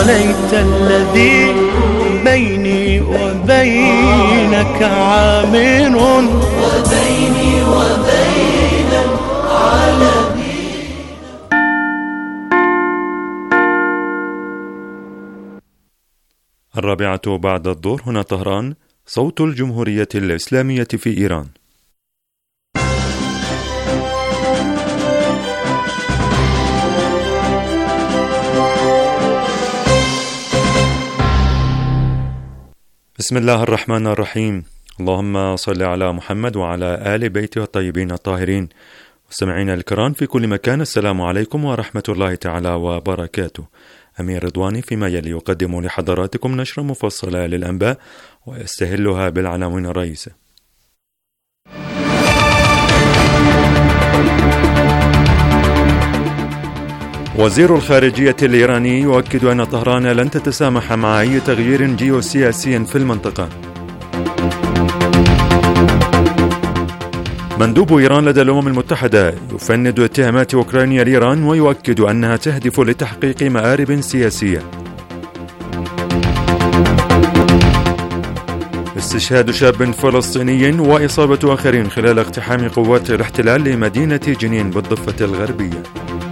ليت الذي بيني وبينك عامر وبيني وبين العالمين. الرابعة بعد الظهر، هنا طهران، صوت الجمهورية الإسلامية في إيران. بسم الله الرحمن الرحيم. اللهم صل على محمد وعلى آل بيته الطيبين الطاهرين. مستمعينا الكرام في كل مكان، السلام عليكم ورحمة الله تعالى وبركاته. أمير رضواني فيما يلي يقدم لحضراتكم نشرة مفصلة للأنباء ويستهلها بالعناوين الرئيسة. وزير الخارجية الإيراني يؤكد أن طهران لن تتسامح مع أي تغيير جيوسياسي في المنطقة. مندوب إيران لدى الأمم المتحدة يفند اتهامات أوكرانيا لإيران ويؤكد أنها تهدف لتحقيق مآرب سياسية. استشهاد شاب فلسطيني وإصابة آخرين خلال اقتحام قوات الاحتلال لمدينة جنين بالضفة الغربية.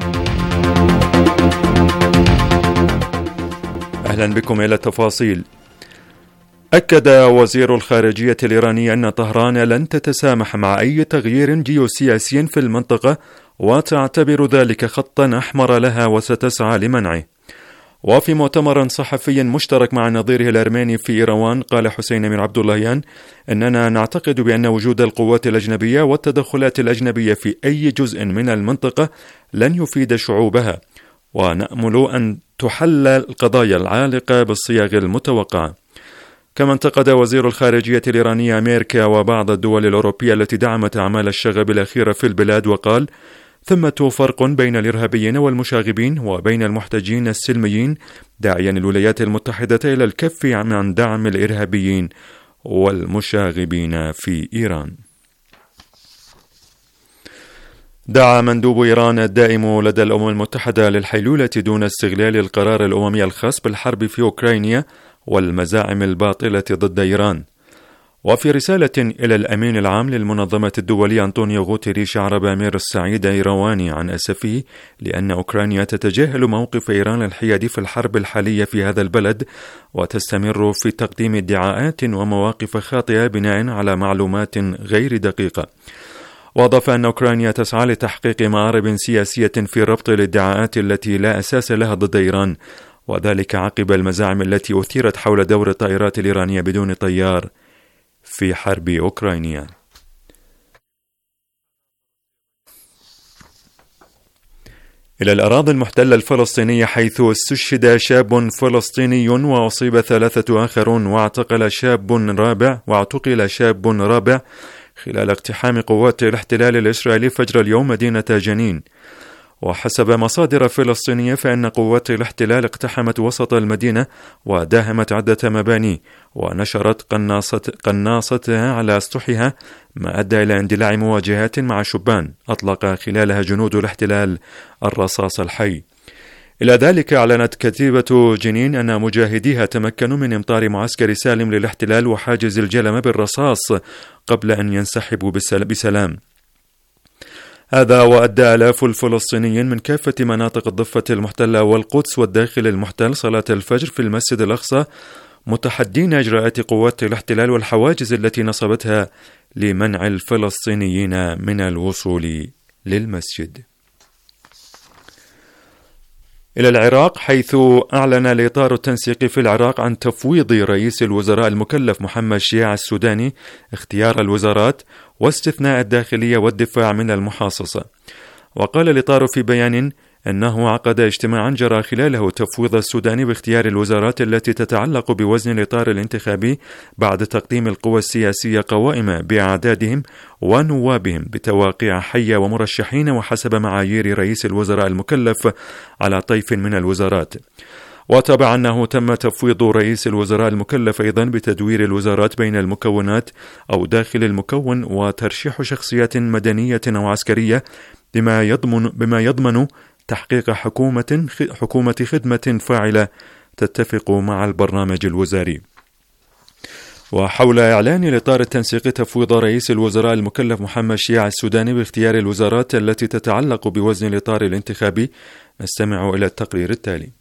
أهلا بكم إلى التفاصيل. أكد وزير الخارجية الإيراني أن طهران لن تتسامح مع أي تغيير جيوسياسي في المنطقة وتعتبر ذلك خطا أحمر لها وستسعى لمنعه. وفي مؤتمر صحفي مشترك مع نظيره الأرميني في إيروان، قال حسين أمير عبد اللهيان أننا نعتقد بأن وجود القوات الأجنبية والتدخلات الأجنبية في أي جزء من المنطقة لن يفيد شعوبها، ونأمل أن تحل القضايا العالقة بالصياغ المتوقعة. كما انتقد وزير الخارجية الإيرانية أمريكا وبعض الدول الأوروبية التي دعمت أعمال الشغب الأخيرة في البلاد، وقال: ثمة فرق بين الإرهابيين والمشاغبين وبين المحتجين السلميين، داعيا الولايات المتحدة إلى الكف عن دعم الإرهابيين والمشاغبين في إيران. دعا مندوب إيران الدائم لدى الأمم المتحدة للحيلولة دون استغلال القرار الأممي الخاص بالحرب في أوكرانيا والمزاعم الباطلة ضد إيران. وفي رسالة إلى الأمين العام للمنظمة الدولية أنطونيو غوتيريش، عرب أمير السعيد إيرواني عن أسفه لأن أوكرانيا تتجاهل موقف إيران الحيادي في الحرب الحالية في هذا البلد، وتستمر في تقديم ادعاءات ومواقف خاطئة بناء على معلومات غير دقيقة. وأضاف أن أوكرانيا تسعى لتحقيق مآرب سياسية في ربط الادعاءات التي لا أساس لها ضد إيران، وذلك عقب المزاعم التي أثيرت حول دور الطائرات الإيرانية بدون طيار في حرب أوكرانيا. إلى الأراضي المحتلة الفلسطينية، حيث استشهد شاب فلسطيني وأصيب 3 آخرون واعتقل شاب رابع خلال اقتحام قوات الاحتلال الإسرائيلي فجر اليوم مدينة جنين. وحسب مصادر فلسطينية فإن قوات الاحتلال اقتحمت وسط المدينة وداهمت عدة مباني ونشرت قناصتها على أسطحها، ما أدى إلى اندلاع مواجهات مع شبان أطلق خلالها جنود الاحتلال الرصاص الحي. إلى ذلك أعلنت كتيبة جنين أن مجاهديها تمكنوا من إمطار معسكر سالم للاحتلال وحاجز الجلمة بالرصاص قبل أن ينسحبوا بسلام. هذا وأدى آلاف الفلسطينيين من كافة مناطق الضفة المحتلة والقدس والداخل المحتل صلاة الفجر في المسجد الأقصى، متحدين إجراءات قوات الاحتلال والحواجز التي نصبتها لمنع الفلسطينيين من الوصول للمسجد. إلى العراق، حيث أعلن الإطار التنسيقي في العراق عن تفويض رئيس الوزراء المكلف محمد شياع السوداني اختيار الوزارات واستثناء الداخلية والدفاع من المحاصصة. وقال الإطار في بيان أنه عقد اجتماعا جرى خلاله تفويض السوداني باختيار الوزارات التي تتعلق بوزن الإطار الانتخابي بعد تقديم القوى السياسية قوائم بأعدادهم ونوابهم بتواقيع حية ومرشحين وحسب معايير رئيس الوزراء المكلف على طيف من الوزارات. وتابع أنه تم تفويض رئيس الوزراء المكلف أيضا بتدوير الوزارات بين المكونات أو داخل المكون وترشيح شخصيات مدنية أو عسكرية بما يضمن تحقيق حكومة خدمة فاعلة تتفق مع البرنامج الوزاري. وحول إعلان الإطار التنسيقي تفويض رئيس الوزراء المكلف محمد شياع السوداني باختيار الوزارات التي تتعلق بوزن الإطار الانتخابي، نستمع إلى التقرير التالي.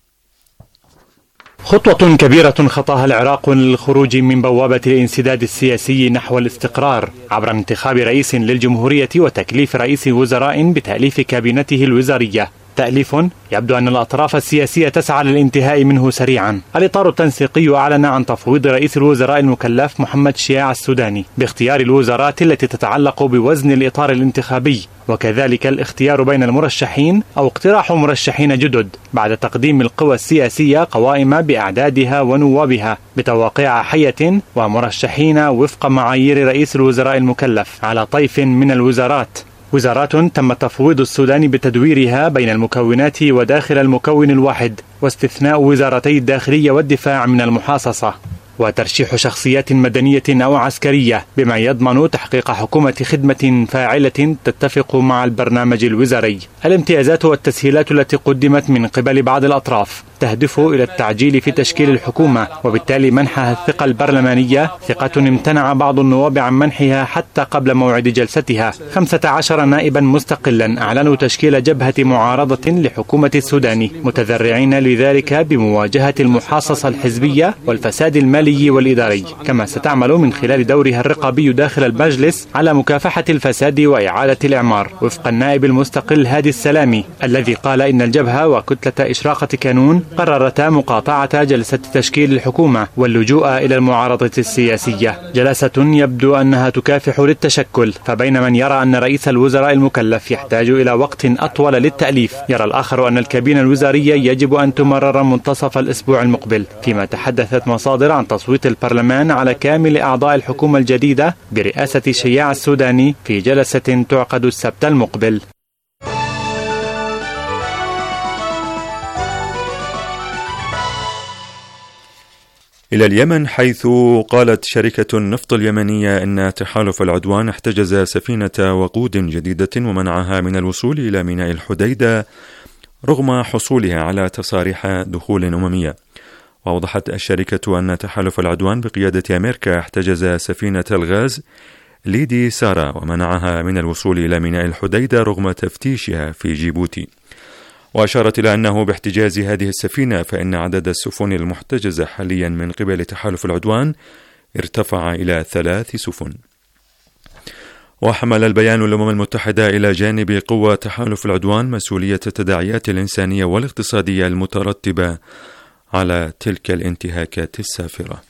خطوة كبيرة خطاها العراق للخروج من بوابة الانسداد السياسي نحو الاستقرار عبر انتخاب رئيس للجمهورية وتكليف رئيس وزراء بتأليف كابينته الوزارية، تأليف يبدو أن الأطراف السياسية تسعى للانتهاء منه سريعا. الإطار التنسيقي أعلن عن تفويض رئيس الوزراء المكلف محمد شياع السوداني باختيار الوزارات التي تتعلق بوزن الإطار الانتخابي، وكذلك الاختيار بين المرشحين أو اقتراح مرشحين جدد بعد تقديم القوى السياسية قوائم بأعدادها ونوابها بتواقيع حية ومرشحين وفق معايير رئيس الوزراء المكلف على طيف من الوزارات. وزارات تم تفويض السودان بتدويرها بين المكونات وداخل المكون الواحد، واستثناء وزارتي الداخلية والدفاع من المحاصصة، وترشيح شخصيات مدنية أو عسكرية بما يضمن تحقيق حكومة خدمة فاعلة تتفق مع البرنامج الوزاري. الامتيازات والتسهيلات التي قدمت من قبل بعض الأطراف تهدف إلى التعجيل في تشكيل الحكومة، وبالتالي منحها الثقة البرلمانية، ثقة امتنع بعض النواب عن منحها حتى قبل موعد جلستها. 15 نائبا مستقلا أعلنوا تشكيل جبهة معارضة لحكومة السودان، متذرعين لذلك بمواجهة المحاصصة الحزبية والفساد المالي والإداري، كما ستعمل من خلال دورها الرقابي داخل المجلس على مكافحة الفساد وإعادة الإعمار، وفق النائب المستقل هادي السلامي الذي قال إن الجبهة وكتلة إشراقة كانون قررتا مقاطعة جلسة تشكيل الحكومة واللجوء إلى المعارضة السياسية، جلسة يبدو أنها تكافح للتشكل. فبين من يرى أن رئيس الوزراء المكلف يحتاج إلى وقت أطول للتأليف، يرى الآخر أن الكابينة الوزارية يجب أن تمرر منتصف الأسبوع المقبل، فيما تحدثت مصادر عن تصويت البرلمان على كامل أعضاء الحكومة الجديدة برئاسة شياع السوداني في جلسة تعقد السبت المقبل. إلى اليمن، حيث قالت شركة النفط اليمنية أن تحالف العدوان احتجز سفينة وقود جديدة ومنعها من الوصول إلى ميناء الحديدة رغم حصولها على تصاريح دخول أممية. وأوضحت الشركة أن تحالف العدوان بقيادة أمريكا احتجز سفينة الغاز ليدي سارا ومنعها من الوصول إلى ميناء الحديدة رغم تفتيشها في جيبوتي. وأشارت إلى أنه باحتجاز هذه السفينة فإن عدد السفن المحتجزة حاليا من قبل تحالف العدوان ارتفع إلى 3 سفن. وحمل البيان الأمم المتحدة إلى جانب قوى تحالف العدوان مسؤولية التداعيات الإنسانية والاقتصادية المترتبة على تلك الانتهاكات السافرة.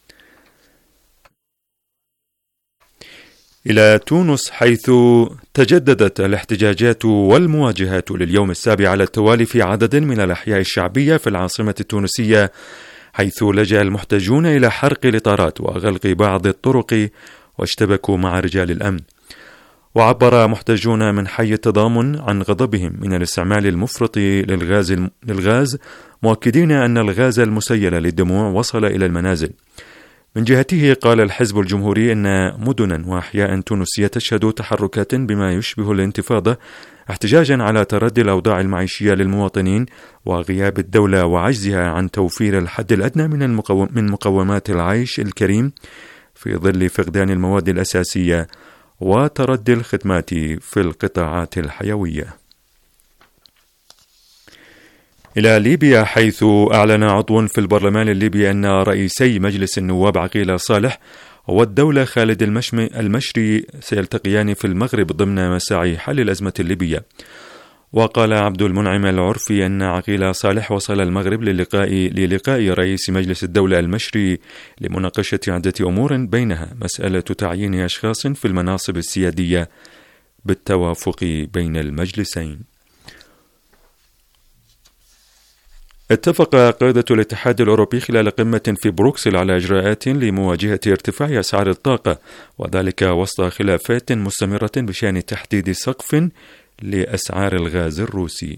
إلى تونس، حيث تجددت الاحتجاجات والمواجهات لليوم السابع على التوالي في عدد من الأحياء الشعبية في العاصمة التونسية، حيث لجأ المحتجون إلى حرق الإطارات وغلق بعض الطرق واشتبكوا مع رجال الأمن. وعبر محتجون من حي التضامن عن غضبهم من الاستعمال المفرط للغاز، مؤكدين أن الغاز المسيل للدموع وصل إلى المنازل. من جهته قال الحزب الجمهوري أن مدنا وأحياء تونسية تشهد تحركات بما يشبه الانتفاضة احتجاجا على تردي الأوضاع المعيشية للمواطنين وغياب الدولة وعجزها عن توفير الحد الأدنى من مقومات العيش الكريم في ظل فقدان المواد الأساسية وتردي الخدمات في القطاعات الحيوية. إلى ليبيا، حيث أعلن عضو في البرلمان الليبي أن رئيسي مجلس النواب عقيل صالح والدولة خالد المشري سيلتقيان في المغرب ضمن مساعي حل الأزمة الليبية. وقال عبد المنعم العرفي أن عقيل صالح وصل المغرب للقاء رئيس مجلس الدولة المشري لمناقشة عدة أمور بينها مسألة تعيين أشخاص في المناصب السيادية بالتوافق بين المجلسين. اتفق قادة الاتحاد الأوروبي خلال قمة في بروكسل على إجراءات لمواجهة ارتفاع أسعار الطاقة، وذلك وسط خلافات مستمرة بشأن تحديد سقف لأسعار الغاز الروسي.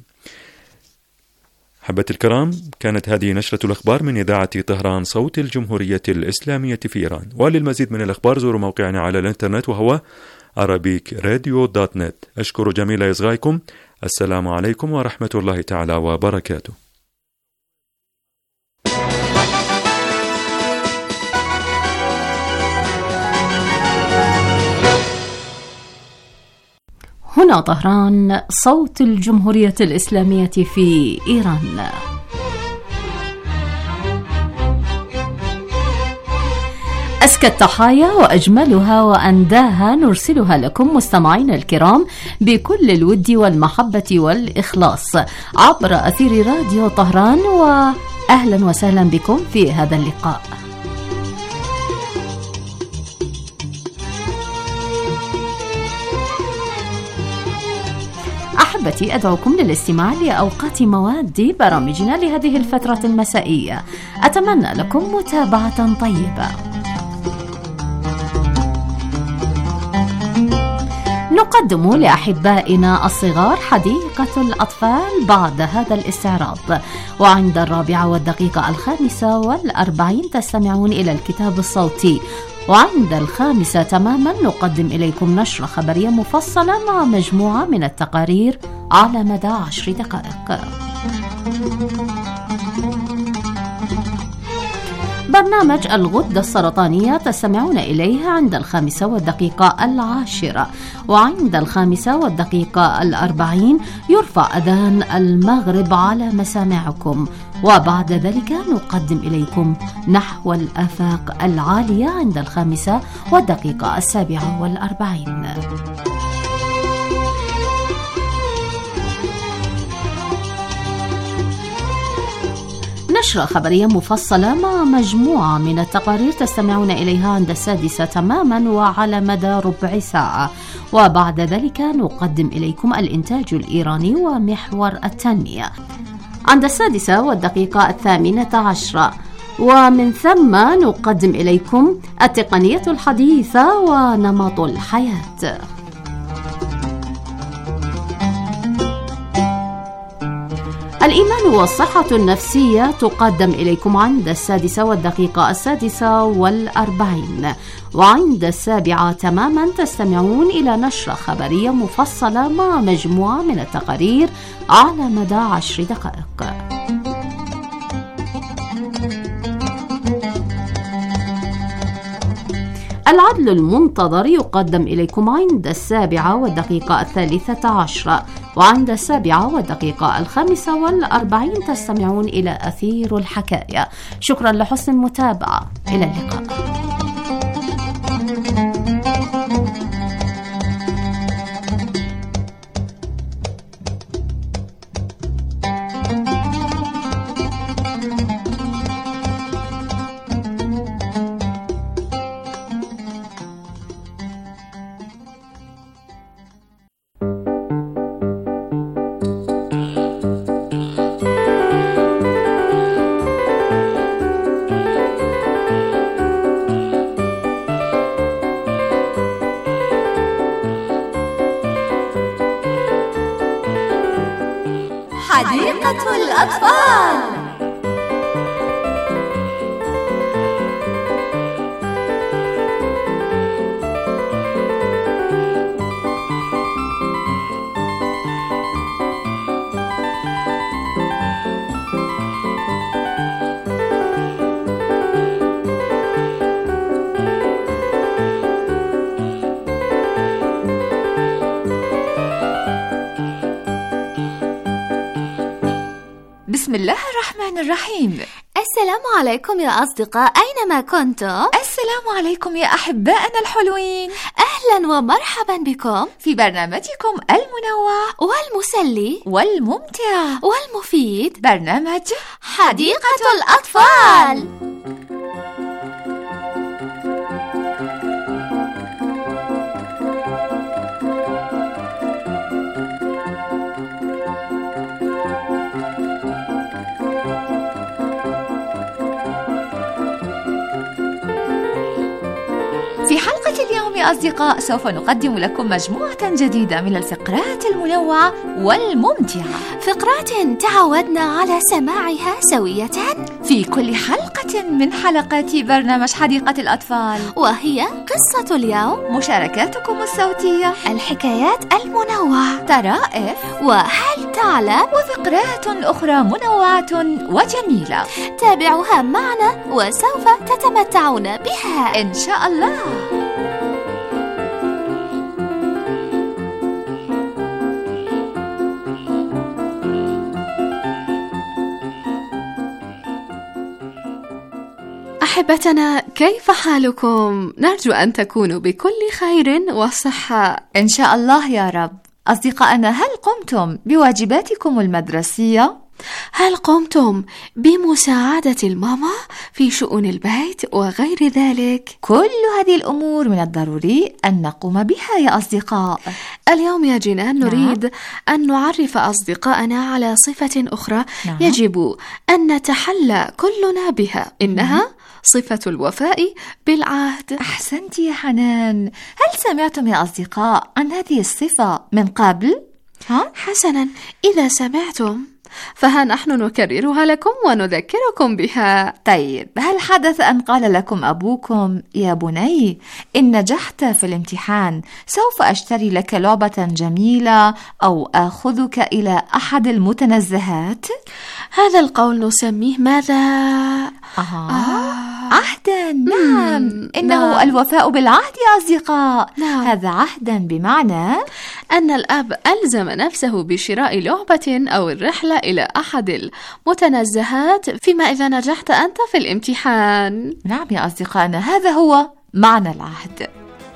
حبة الكرام، كانت هذه نشرة الأخبار من إذاعة طهران صوت الجمهورية الإسلامية في إيران. وللمزيد من الأخبار زوروا موقعنا على الإنترنت وهو arabikradio.net. أشكر جميل إصغائكم. السلام عليكم ورحمة الله تعالى وبركاته. هنا طهران، صوت الجمهورية الإسلامية في إيران. أزكى التحايا وأجملها وأنداها نرسلها لكم مستمعينا الكرام بكل الود والمحبة والإخلاص عبر أثير راديو طهران، وأهلا وسهلا بكم في هذا اللقاء. أحبتي، أدعوكم للاستماع لأوقات مواد برامجنا لهذه الفترة المسائية. أتمنى لكم متابعة طيبة. نقدم لأحبائنا الصغار حديقة الأطفال بعد هذا الاستعراض، وعند 4:05:40 تستمعون إلى الكتاب الصوتي، وعند 5 تماما نقدم إليكم نشرة خبرية مفصلة مع مجموعة من التقارير على مدى 10 دقائق. برنامج الغدة السرطانية تستمعون إليه عند 5:10، وعند 5:40 يرفع أذان المغرب على مسامعكم، وبعد ذلك نقدم إليكم نحو الآفاق العالية عند 5:47. نشرة خبرية مفصلة مع مجموعة من التقارير تستمعون إليها عند 6 تماما وعلى مدى ربع ساعة، وبعد ذلك نقدم إليكم الإنتاج الإيراني ومحور التنمية عند 6:18، ومن ثم نقدم إليكم التقنية الحديثة ونمط الحياة. الإيمان والصحة النفسية تقدم إليكم عند 6:46، وعند 7 تماما تستمعون إلى نشرة خبرية مفصلة مع مجموعة من التقارير على مدى 10 دقائق. العدل المنتظر يقدم إليكم عند 7:13، وعند 7:45 تستمعون إلى أثير الحكاية. شكرا لحسن المتابعة، إلى اللقاء. حديقة الأطفال. بسم الله الرحمن الرحيم. السلام عليكم يا أصدقاء، أينما كنتم. السلام عليكم يا أحبائنا الحلوين. أهلا ومرحبا بكم في برنامجكم المنوع والمسلي والممتع والمفيد، برنامج حديقة الأطفال. في حلقة اليوم يا أصدقاء سوف نقدم لكم مجموعة جديدة من الفقرات المنوعة والممتعة، فقرات تعودنا على سماعها سوية في كل حلقة من حلقات برنامج حديقة الأطفال، وهي قصة اليوم، مشاركاتكم الصوتية، الحكايات المنوعة، طرائف، وهل تعلم، وفقرات أخرى منوعة وجميلة. تابعوها معنا وسوف تتمتعون بها إن شاء الله. أحبتنا، كيف حالكم؟ نرجو أن تكونوا بكل خير وصحة إن شاء الله يا رب. أصدقائنا، هل قمتم بواجباتكم المدرسية؟ هل قمتم بمساعدة الماما في شؤون البيت وغير ذلك؟ كل هذه الأمور من الضروري أن نقوم بها يا أصدقاء. اليوم يا جنان نريد أن نعرف أصدقائنا على صفة أخرى يجب أن نتحلى كلنا بها، إنها صفة الوفاء بالعهد. أحسنت يا حنان. هل سمعتم يا أصدقاء عن هذه الصفة من قبل؟ حسنا، إذا سمعتم فها نحن نكررها لكم ونذكركم بها. طيب، هل حدث أن قال لكم أبوكم: يا بني، إن نجحت في الامتحان سوف أشتري لك لعبة جميلة أو آخذك إلى أحد المتنزهات؟ هذا القول نسميه ماذا؟ عهدا. نعم، إنه الوفاء بالعهد يا أصدقاء. هذا عهدا بمعنى أن الأب ألزم نفسه بشراء لعبة أو الرحلة إلى أحد المتنزهات فيما إذا نجحت أنت في الامتحان. نعم يا أصدقائنا، هذا هو معنى العهد.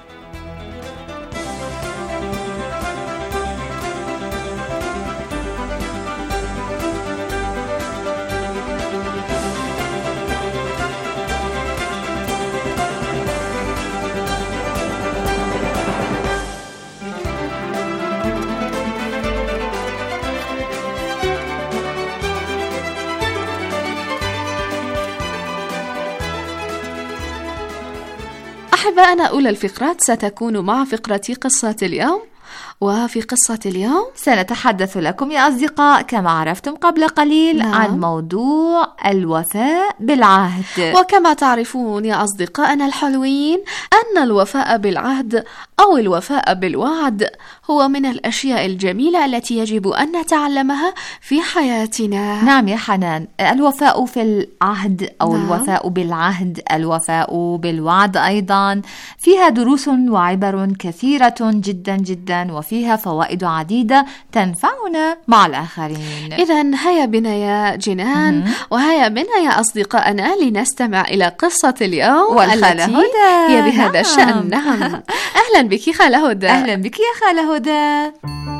أحبائنا، أولى الفقرات ستكون مع فقرة قصة اليوم. وفي قصة اليوم سنتحدث لكم يا أصدقاء كما عرفتم قبل قليل عن موضوع الوفاء بالعهد. وكما تعرفون يا أصدقائنا الحلوين أن الوفاء بالعهد أو الوفاء بالوعد هو من الأشياء الجميلة التي يجب أن نتعلمها في حياتنا. نعم يا حنان، الوفاء في العهد أو الوفاء بالعهد، الوفاء بالوعد أيضا فيها دروس وعبر كثيرة جدا جدا، وفيها فوائد عديدة تنفعنا مع الآخرين. إذن هيا بنا يا جنان وهيا بنا يا أصدقائنا لنستمع إلى قصة اليوم والخالة هدى هي بهذا الشأن. نعم. أهلا بك خالة هدى. أهلا بك يا خالة هدى.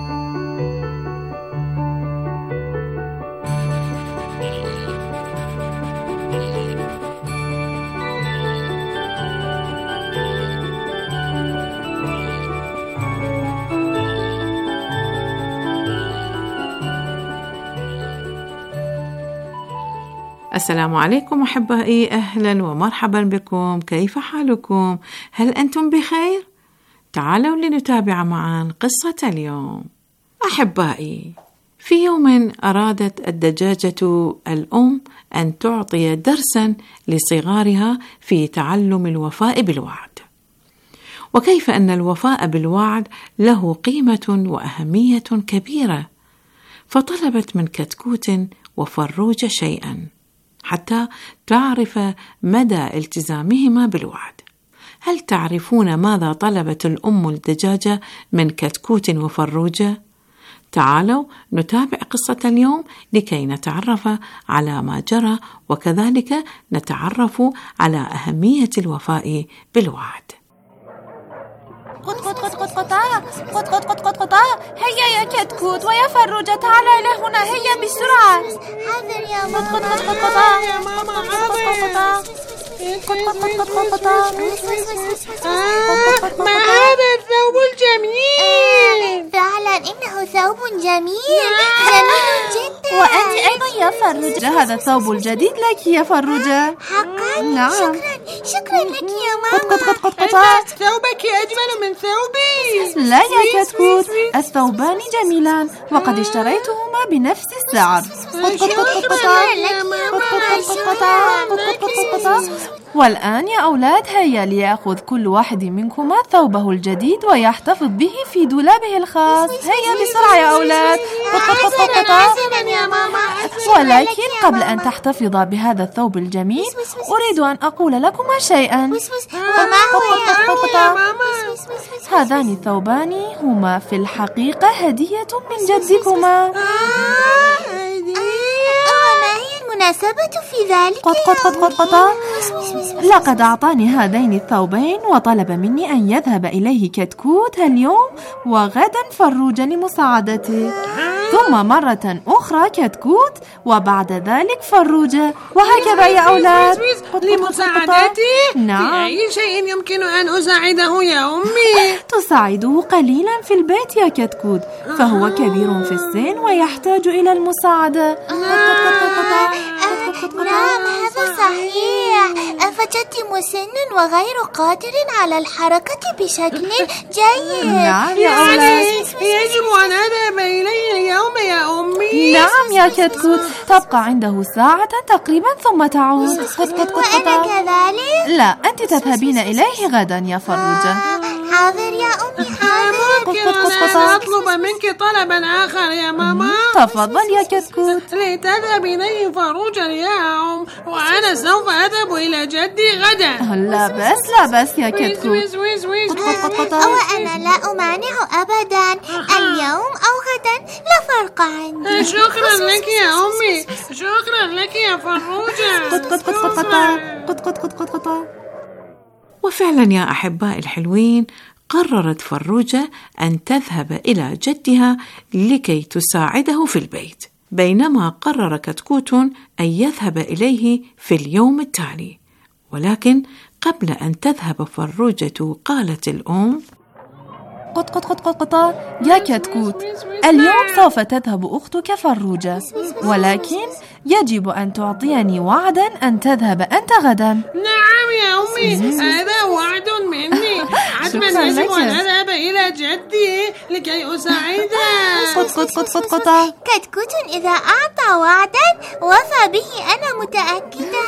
السلام عليكم أحبائي، أهلا ومرحبا بكم. كيف حالكم؟ هل أنتم بخير؟ تعالوا لنتابع معا قصة اليوم. أحبائي، في يوم أرادت الدجاجة الأم أن تعطي درسا لصغارها في تعلم الوفاء بالوعد، وكيف أن الوفاء بالوعد له قيمة وأهمية كبيرة، فطلبت من كتكوت وفروج شيئا حتى تعرف مدى التزامهما بالوعد. هل تعرفون ماذا طلبت الأم الدجاجة من كتكوت وفروجة؟ تعالوا نتابع قصة اليوم لكي نتعرف على ما جرى، وكذلك نتعرف على أهمية الوفاء بالوعد. قط هيا يا كتكوت ويا فروجة، تعالى إلى هنا، هيا بسرعة. حاضر يا ماما. يا ماما حاضر. ما هذا الثوب الجميل؟ فعلا إنه ثوب جميل جدا. وأنت أيضا يا فروجة، هذا الثوب الجديد لك يا فروجة. حقا؟ نعم. شكرا لك يا ماما. ثوبك أجمل من ثوبي. لا يا كتكوت، الثوبان جميلان وقد اشتريتهما بنفس السعر. والآن يا أولاد، هيا ليأخذ كل واحد منكما ثوبه الجديد ويحتفظ به في دولابه الخاص. هيا بسرعة يا أولاد. ولكن قبل أن تحتفظ بهذا الثوب الجميل أريد أن أقول لكما شيئا. هذان الثوبان هما في الحقيقة هدية من جدكما. المناسبة في ذلك؟ لقد أعطاني هذين الثوبين وطلب مني أن يذهب إليه كتكوت اليوم وغدا فروجة لمساعدته، ثم مرة أخرى كتكوت وبعد ذلك فروجة، وهكذا يا أولاد. لمساعدتي؟ نعم. في أي شيء يمكن أن أساعده يا أمي؟ تساعده قليلا في البيت يا كتكوت، فهو كبير في السن ويحتاج إلى المساعدة. نعم هذا صحيح، فجدتي مسن وغير قادر على الحركة بشكل جيد. نعم يا أولاد. يجب أن أذهب إليه اليوم يا أمي. نعم يا كتكوت، تبقى عنده ساعة تقريبا ثم تعود. وأنا كذلك؟ لا، أنت تذهبين إليه غدا يا فروجة. حاضر يا أمي، حاضر. ممكن أن أطلب منك طلبا آخر يا ماما؟ تفضل يا كتكوت. لتذهب إليه فروجة يا أم، وأنا سوف أذهب إلى جدي غدا. لا بس يا كتكوت. وأنا لا أمانع أبدا، اليوم أو غدا لا فرق عندي. شكرا لك يا أمي، شكرا لك يا فروجة. وفعلا يا أحباء الحلوين، قررت فروجة أن تذهب إلى جدها لكي تساعده في البيت، بينما قرر كتكوت أن يذهب إليه في اليوم التالي. ولكن قبل أن تذهب فروجة قالت الأم: يا كتكوت، اليوم سوف تذهب أختك فروجة، ولكن يجب أن تعطيني وعدا أن تذهب أنت غدا. نعم يا أمي، هذا وعد مني. حتما يجب أن أذهب إلى جدي لكي أساعده. كتكوت إذا أعطى وعدا وفى به، أنا متأكدة.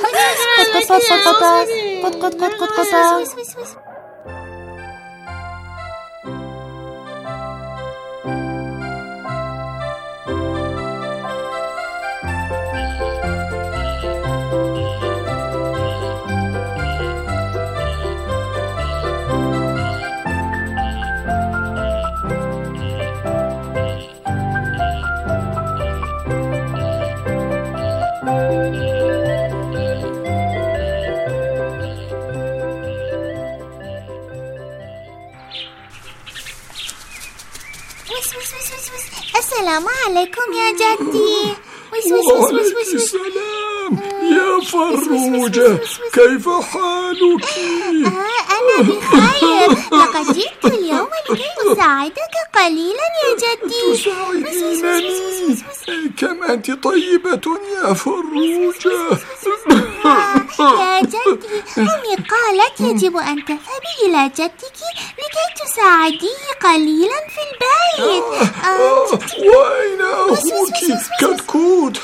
السلام عليكم يا جدي. وعليك السلام يا فروجة، كيف حالك؟ أنا بخير، لقد جئت اليوم لكي أساعدك قليلا يا جدي. تساعدينني؟ كم أنت طيبة يا فروجة. يا جدي، أمي قالت يجب أن تذهبي إلى جدك لكي تساعديه قليلا في البيت. وأين أخوك كتكوت؟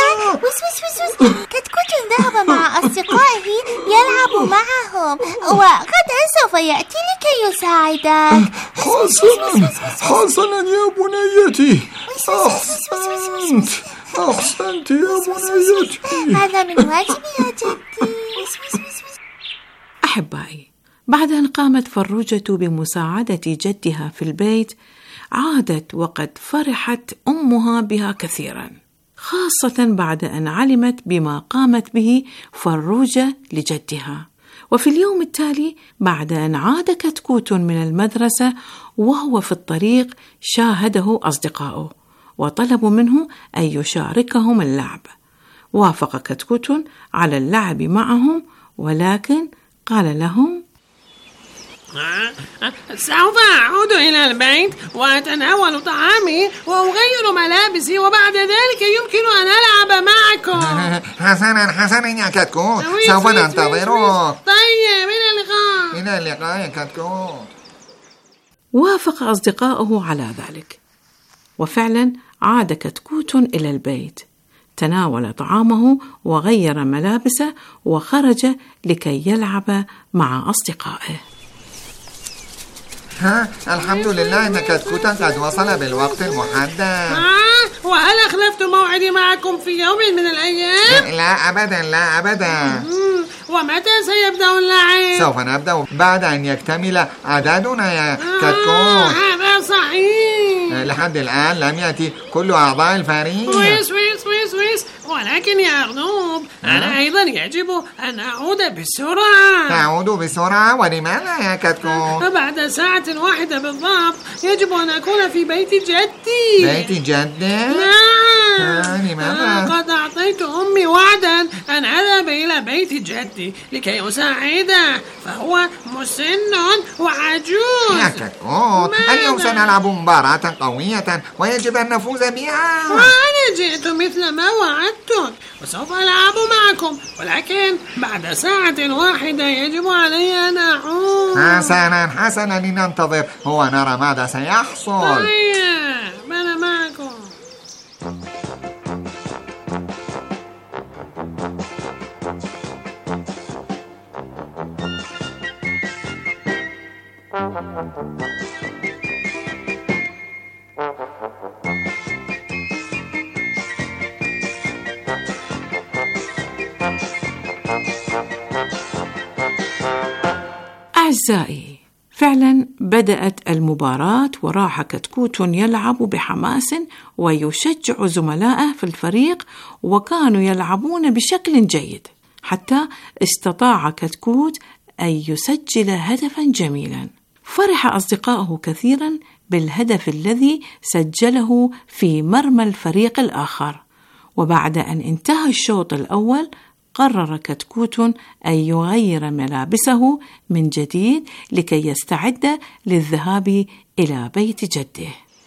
كتكوت ذهب مع أصدقائه يلعب معهم، وغدا سوف يأتي لكي يساعدك. حسنا يا بنيتي، أحسنت يا بنيتي. هذا من واجبي يا جدي. أحبائي، بعد أن قامت فروجة بمساعدة جدها في البيت، عادت وقد فرحت أمها بها كثيرا، خاصة بعد أن علمت بما قامت به فروجة لجدها. وفي اليوم التالي، بعد أن عاد كتكوت من المدرسة وهو في الطريق، شاهده أصدقائه وطلبوا منه أن يشاركهم اللعب. وافق كتكوت على اللعب معهم، ولكن قال لهم: سوف أعود إلى البيت وأتناول طعامي وأغير ملابسي، وبعد ذلك يمكن أن ألعب معكم. حسنا يا كتكوت، سوف ننتظرك. طيب، إلى اللقاء يا كتكوت. وافق أصدقاؤه على ذلك، وفعلا عاد كتكوت إلى البيت، تناول طعامه وغير ملابسه وخرج لكي يلعب مع أصدقائه. الحمد لله أن كتكوت قد وصل بالوقت المحدد. وهل أخلفت موعدي معكم في يوم من الأيام؟ لا أبدا. ومتى سيبدأ اللعب؟ سوف نبدأ بعد أن يكتمل عددنا يا كتكوت. هذا صحيح. لحد الآن لم يأتي كل أعضاء الفريق. ولكن يا أرنوب أنا أيضا يجب أن أعود بسرعة. تعود بسرعة؟ ولماذا يا كتكوت؟ بعد ساعة واحدة بالضبط يجب أن أكون في بيت جدي. بيت جدي؟ نعم. لماذا؟ قد أعطيت أمي وعدا أن أذهب إلى بيت جدي لكي أساعده، فهو مسن وعجوز. يا كتكوت اليوم سنلعب مباراة قوية ويجب أن نفوز بها. وأنا جئت مثل ما وعدتك وسوف ألعب معكم، ولكن بعد ساعة واحدة يجب علي أن أعود. حسنا لننتظر ونرى ماذا سيحصل. طيب أنا معكم. أعزائي، فعلا بدأت المباراة وراح كتكوت يلعب بحماس ويشجع زملائه في الفريق، وكانوا يلعبون بشكل جيد حتى استطاع كتكوت أن يسجل هدفا جميلا. فرح أصدقائه كثيرا بالهدف الذي سجله في مرمى الفريق الآخر. وبعد أن انتهى الشوط الأول قرر كتكوت أن يغير ملابسه من جديد لكي يستعد للذهاب إلى بيت جده.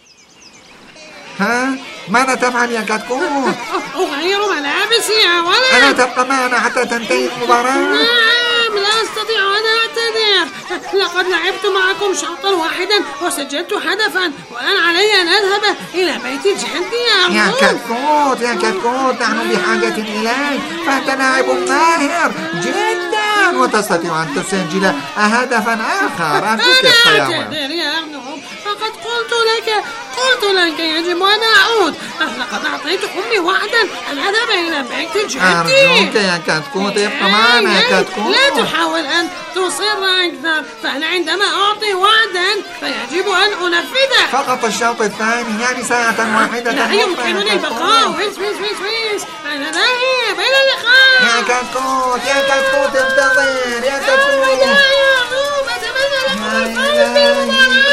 ماذا تفعل يا كتكوت؟ أغير ملابسي يا ولد. ألا تبقى معنا حتى تنتهي المباراة؟ نعم، لا أستطيع أن أعتذر. لقد لعبت معكم شوطا واحدا وسجلت هدفا، والآن علي أن أذهب إلى بيت جدي. يا كتكوت نحن بحاجة إليك، فأنت لاعب ماهر جدا وتستطيع أن تسجل هدفا آخر. أنا أعتذر يا أرنوب، فقد قلت لك يجب أن أعود. لقد أعطيت أمي وعدا أن أذهب إلى بيت جدي. أرجوك يا كتكوت ابقى معنا يا كتكوت. لا تحاول أن تصر أكثر، فأنا عندما أعطي وعدا فيجب أن أنفذه. فقط الشوط الثاني، يعني ساعة واحدة. لا يمكنني البقاء. ويس أنا ذاهب إلى اللقاء. يا كتكوت انتظر يا كتكوت. أتمنى لكم الفوز بالمباراة.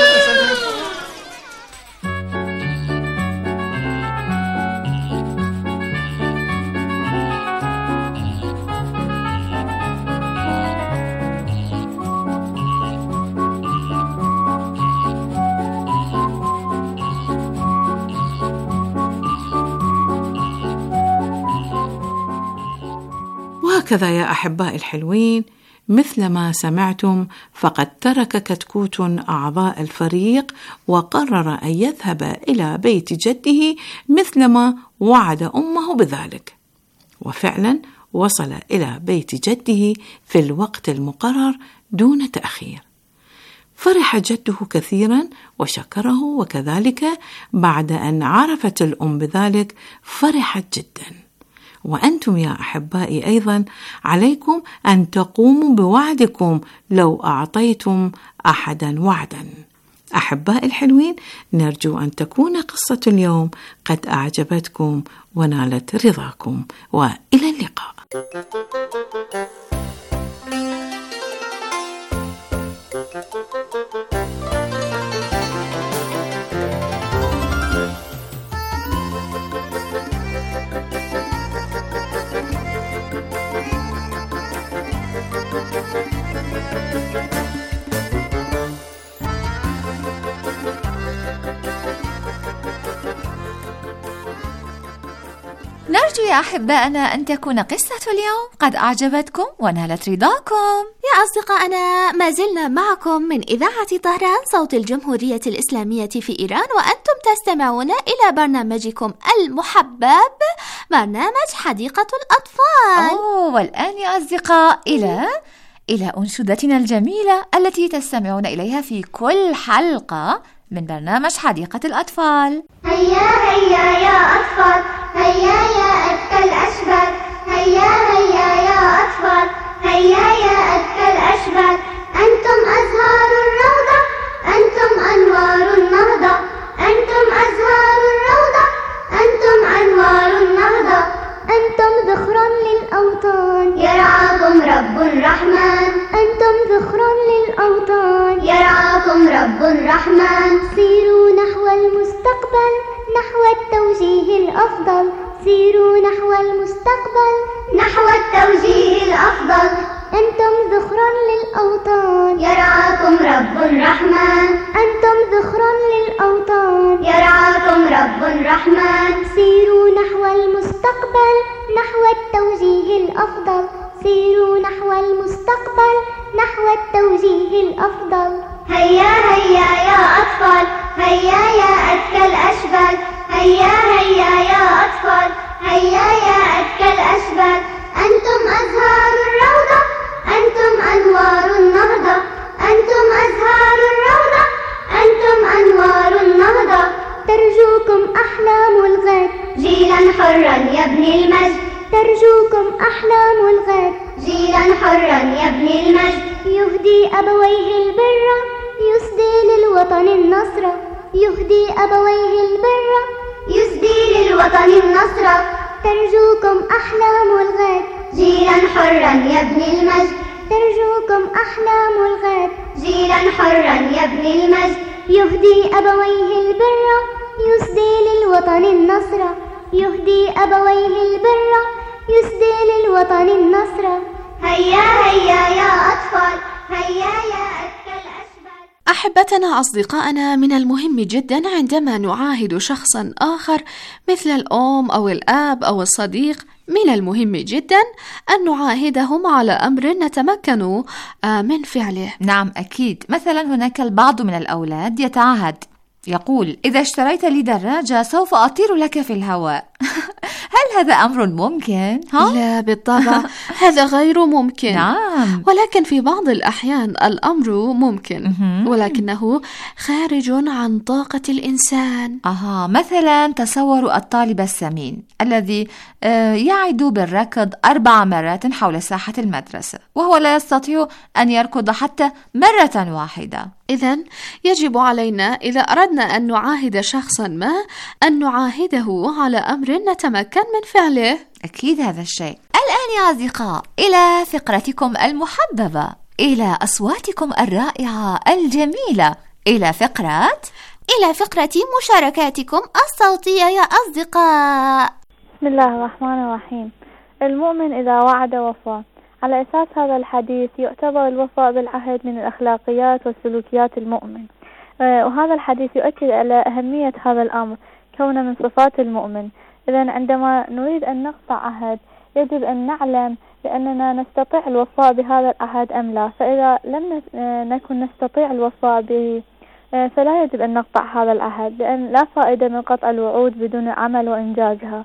وهكذا يا أحبائي الحلوين، مثل ما سمعتم فقد ترك كتكوت أعضاء الفريق وقرر أن يذهب إلى بيت جده مثلما وعد أمه بذلك. وفعلا وصل إلى بيت جده في الوقت المقرر دون تأخير. فرح جده كثيرا وشكره، وكذلك بعد أن عرفت الأم بذلك فرحت جدا. وأنتم يا أحبائي أيضا عليكم أن تقوموا بوعدكم لو أعطيتم أحدا وعدا. أحبائي الحلوين، نرجو أن تكون قصة اليوم قد أعجبتكم ونالت رضاكم، وإلى اللقاء. نرجو يا أحبائنا أن تكون قصة اليوم قد أعجبتكم ونالت رضاكم. يا أصدقائنا، ما زلنا معكم من إذاعة طهران صوت الجمهورية الإسلامية في إيران، وأنتم تستمعون إلى برنامجكم المحبب برنامج حديقة الأطفال. والآن يا أصدقاء إلى أنشودتنا الجميلة التي تستمعون إليها في كل حلقة من برنامج حديقة الأطفال. هيا هيا يا أطفال، هيا يا أذكى الأشبال، هيا هيا يا أطفال، هيا يا أذكى الأشبال. أنتم أزهار الروضة، أنتم أنوار النهضة، أنتم أزهار الروضة، أنتم أنوار النهضة. رب رحمن. سيروا نحو المستقبل، نحو التوجيه الأفضل. سيروا نحو المستقبل، نحو التوجيه الأفضل. أنتم ذخر للأوطان، يرعاكم رب رحمن. أنتم ذخر للأوطان، يرعاكم رب رحمن. سيروا نحو المستقبل، نحو التوجيه الأفضل. سيروا نحو المستقبل، نحو التوجيه الأفضل. هيا هيا يا أطفال، هيا يا أذكى الأشبال. هيا هيا يا أطفال، هيا يا أذكى الأشبال. أنتم أزهار الروضة، أنتم أنوار النهضة. أنتم أزهار الروضة، أنتم أنوار النهضة. ترجوكم أحلام الغد، جيلا حرا يبني المجد. ترجوكم أحلام الغد، جيلا حرا يبني المجد. يهدي أبويه البر، يسدي للوطن النصر. يهدي أبويه البر، يسدي للوطن النصر. ترجوكم أحلام الغد، جيلا حرا يبني المجد. ترجوكم أحلام الغد، جيلا حرا يبني المجد. يهدي أبويه البر، يسدي للوطن النصر. يهدي أبويه البر، يسدي للوطن النصر. هيا هيا يا أطفال، هيا يا أذكى الأشبال. أحبتنا أصدقائنا، من المهم جدا عندما نعاهد شخصا آخر مثل الأم أو الأب أو الصديق، من المهم جدا أن نعاهدهم على أمر نتمكن من فعله. نعم أكيد. مثلا هناك البعض من الأولاد يتعهد، يقول: إذا اشتريت لي دراجة سوف أطير لك في الهواء. هل هذا أمر ممكن؟ لا بالطبع، هذا غير ممكن. نعم. ولكن في بعض الأحيان الأمر ممكن، ولكنه خارج عن طاقة الإنسان. مثلا تصوروا الطالب السمين الذي يعد بالركض 4 مرات حول ساحة المدرسة، وهو لا يستطيع أن يركض حتى مرة واحدة. إذن يجب علينا إذا أردنا أن نعاهد شخصا ما أن نعاهده على أمر نتمكن من فعله. أكيد هذا الشيء. الآن يا أصدقاء إلى فقرتكم المحببة، إلى أصواتكم الرائعة الجميلة، إلى فقرة مشاركاتكم الصوتية يا أصدقاء. بسم الله الرحمن الرحيم. المؤمن إذا وعد وفى. على أساس هذا الحديث يعتبر الوفاء بالعهد من الأخلاقيات والسلوكيات المؤمن، وهذا الحديث يؤكد على أهمية هذا الأمر كونه من صفات المؤمن. إذن عندما نريد أن نقطع عهد يجب أن نعلم بأننا نستطيع الوفاء بهذا العهد أم لا، فإذا لم نكن نستطيع الوفاء به فلا يجب أن نقطع هذا العهد، لأن لا فائدة من قطع الوعود بدون عمل وإنجازها.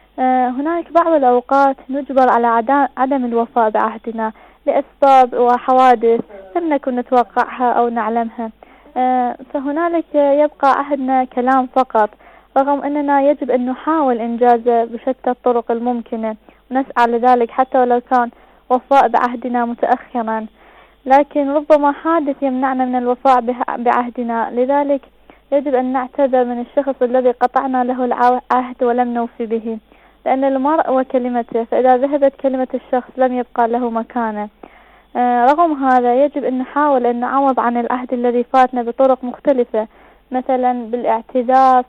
هناك بعض الأوقات نجبر على عدم الوفاء بعهدنا لأسباب وحوادث لم نكن نتوقعها أو نعلمها، فهنالك يبقى عهدنا كلام فقط، رغم أننا يجب أن نحاول إنجازه بشتى الطرق الممكنة ونسعى لذلك حتى ولو كان وفاء بعهدنا متأخرا، لكن ربما حادث يمنعنا من الوفاء بعهدنا، لذلك يجب أن نعتذر من الشخص الذي قطعنا له العهد ولم نوفي به، لأن المرء وكلمته، فإذا ذهبت كلمة الشخص لم يبقى له مكانه. رغم هذا يجب أن نحاول أن نعوض عن العهد الذي فاتنا بطرق مختلفة، مثلا بالاعتذار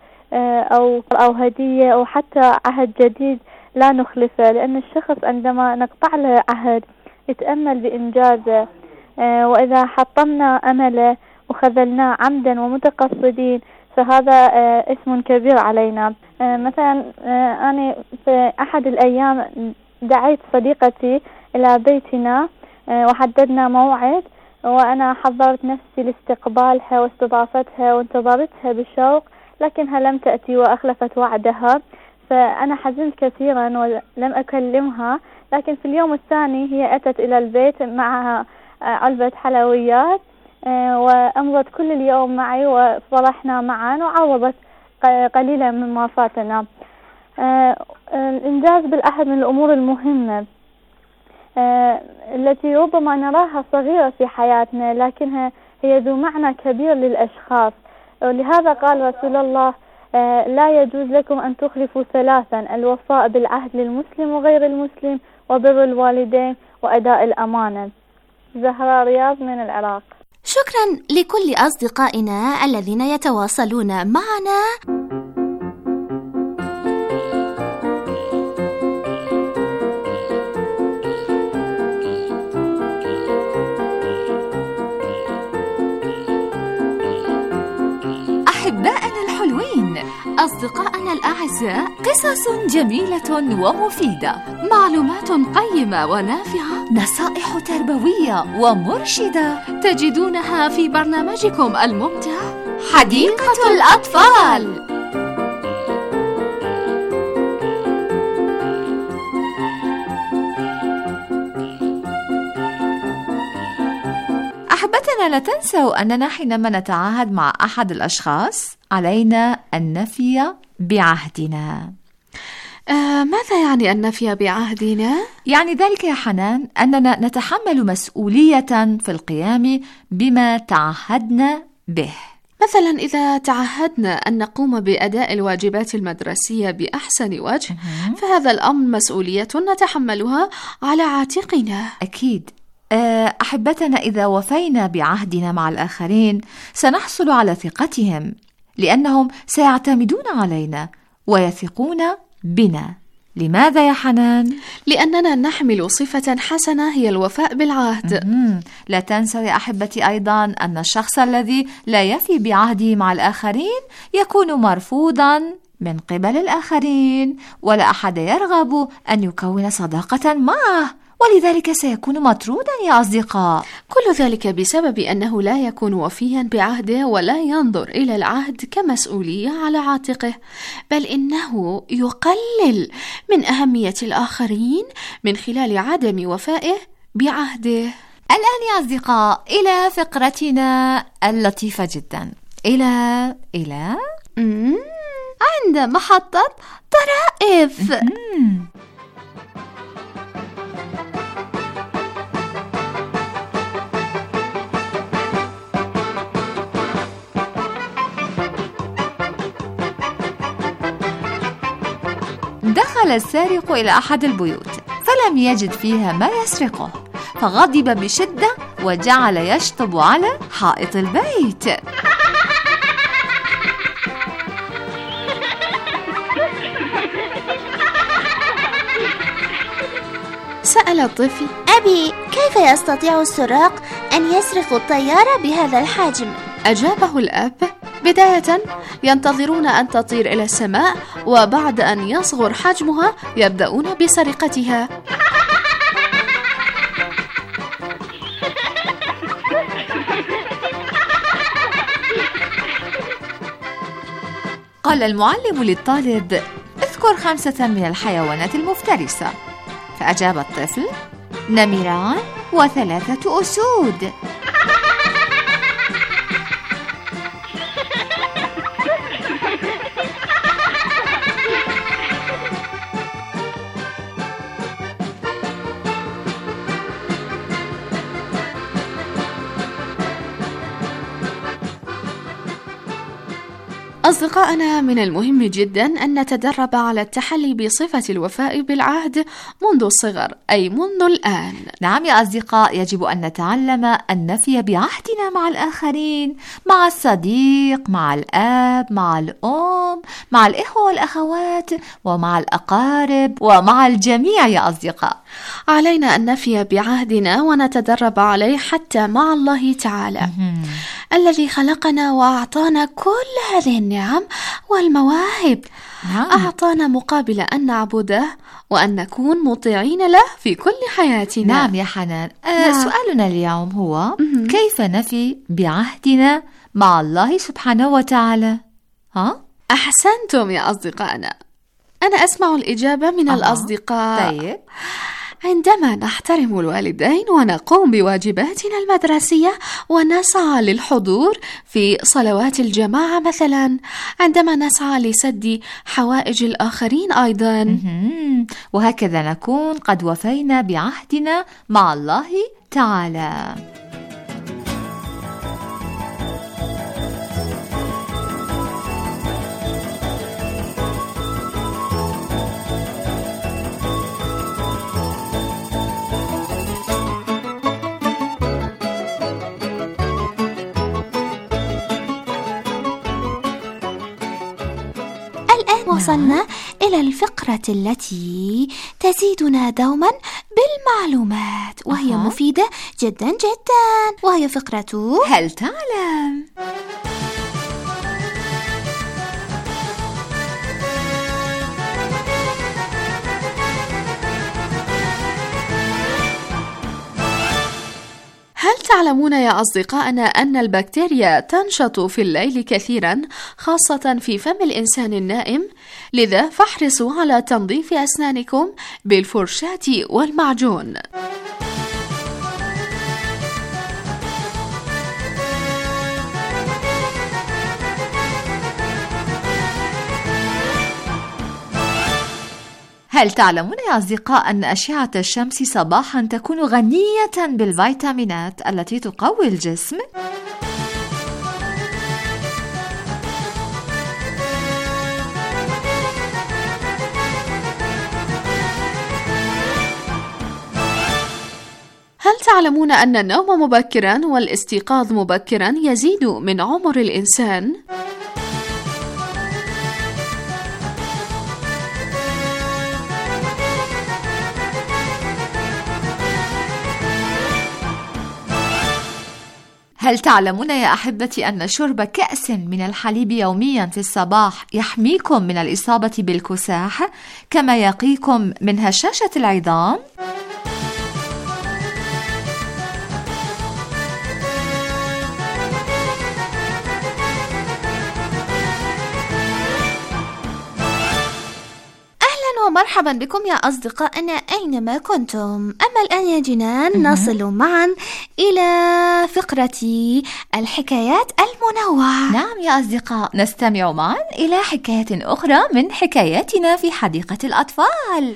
أو هدية أو حتى عهد جديد لا نخلفه، لأن الشخص عندما نقطع له عهد يتأمل بإنجازه، وإذا حطمنا أمله وخذلناه عمدا ومتقصدين فهذا اسم كبير علينا. مثلا أنا في أحد الأيام دعيت صديقتي إلى بيتنا وحددنا موعد، وأنا حضرت نفسي لاستقبالها واستضافتها وانتظرتها بشوق، لكنها لم تأتي وأخلفت وعدها، فأنا حزنت كثيرا ولم أكلمها، لكن في اليوم الثاني هي أتت إلى البيت معها علبة حلويات وأمضت كل اليوم معي وفرحنا معا وعوضت قليلا مما فاتنا. الإنجاز بالعهد من الأمور المهمة التي ربما نراها صغيرة في حياتنا، لكنها هي ذو معنى كبير للأشخاص، ولهذا قال رسول الله: لا يجوز لكم أن تخلفوا 3: الوفاء بالعهد للمسلم وغير المسلم، وبر الوالدين، وأداء الأمانة. زهراء رياض من العراق. شكرا لكل أصدقائنا الذين يتواصلون معنا. أحبائنا الحلوين، أصدقائنا الأعزاء، قصص جميلة ومفيدة، معلومات قيمة ونافعة، نصائح تربوية ومرشدة تجدونها في برنامجكم الممتع حديقة الأطفال. أحبتنا، لا تنسوا أننا حينما نتعاهد مع أحد الأشخاص علينا أن نفي بعهدنا. ماذا يعني أن نفي بعهدنا؟ يعني ذلك يا حنان أننا نتحمل مسؤولية في القيام بما تعهدنا به. مثلا إذا تعهدنا أن نقوم بأداء الواجبات المدرسية بأحسن وجه، فهذا الأمر مسؤولية نتحملها على عاتقنا. أكيد. أحبتنا، إذا وفينا بعهدنا مع الآخرين سنحصل على ثقتهم، لأنهم سيعتمدون علينا ويثقون بنا. لماذا يا حنان؟ لأننا نحمل صفة حسنة هي الوفاء بالعهد. لا تنسوا يا أحبتي أيضا أن الشخص الذي لا يفي بعهده مع الآخرين يكون مرفوضا من قبل الآخرين، ولا أحد يرغب أن يكون صداقة معه، ولذلك سيكون مطرودا يا أصدقاء. كل ذلك بسبب أنه لا يكون وفيا بعهده ولا ينظر إلى العهد كمسؤولية على عاتقه، بل إنه يقلل من أهمية الآخرين من خلال عدم وفائه بعهده. الآن يا أصدقاء إلى فقرتنا اللطيفة جدا، إلى عند محطة طرائف. دخل السارق إلى أحد البيوت فلم يجد فيها ما يسرقه، فغضب بشدة وجعل يشطب على حائط البيت. سأل الطفل: أبي، كيف يستطيع السراق أن يسرقوا الطيارة بهذا الحجم؟ أجابه الأب: بداية ينتظرون أن تطير إلى السماء، وبعد أن يصغر حجمها يبدأون بسرقتها. قال المعلم للطالب: اذكر 5 من الحيوانات المفترسة. فأجاب الطفل: نمران و3 أسود. أصدقائنا، من المهم جدا أن نتدرب على التحلي بصفة الوفاء بالعهد منذ الصغر، أي منذ الآن. نعم يا أصدقاء، يجب أن نتعلم أن نفي بعهدنا مع الآخرين، مع الصديق، مع الأب، مع الأم، مع الإخوة والأخوات، ومع الأقارب، ومع الجميع يا أصدقاء. علينا أن نفي بعهدنا ونتدرب عليه حتى مع الله تعالى الذي خلقنا وأعطانا كل هذه النعم والمواهب. أعطانا مقابل أن نعبده وأن نكون مطيعين له في كل حياتنا. نعم يا حنان. سؤالنا اليوم هو: كيف نفي بعهدنا مع الله سبحانه وتعالى؟ أحسنتم يا أصدقائنا. أنا أسمع الإجابة من الأصدقاء. طيب. عندما نحترم الوالدين ونقوم بواجباتنا المدرسية ونسعى للحضور في صلوات الجماعة مثلا، عندما نسعى لسد حوائج الآخرين أيضا، وهكذا نكون قد وفينا بعهدنا مع الله تعالى. وصلنا إلى الفقرة التي تزيدنا دوما بالمعلومات، وهي مفيدة جدا جدا، وهي فقرة هل تعلم؟ هل تعلمون يا أصدقائنا أن البكتيريا تنشط في الليل كثيرا، خاصة في فم الإنسان النائم؟ لذا فاحرصوا على تنظيف أسنانكم بالفرشاة والمعجون. هل تعلمون يا أصدقاء أن أشعة الشمس صباحا تكون غنية بالفيتامينات التي تقوي الجسم؟ هل تعلمون أن النوم مبكرا والاستيقاظ مبكرا يزيد من عمر الإنسان؟ هل تعلمون يا أحبتي أن شرب كأس من الحليب يوميا في الصباح يحميكم من الإصابة بالكساح كما يقيكم من هشاشة العظام؟ ومرحبا بكم يا أصدقائنا أينما كنتم. أما الآن يا جنان نصل معا إلى فقرة الحكايات المنوعة. نعم يا أصدقاء، نستمع معا إلى حكاية أخرى من حكاياتنا في حديقة الأطفال.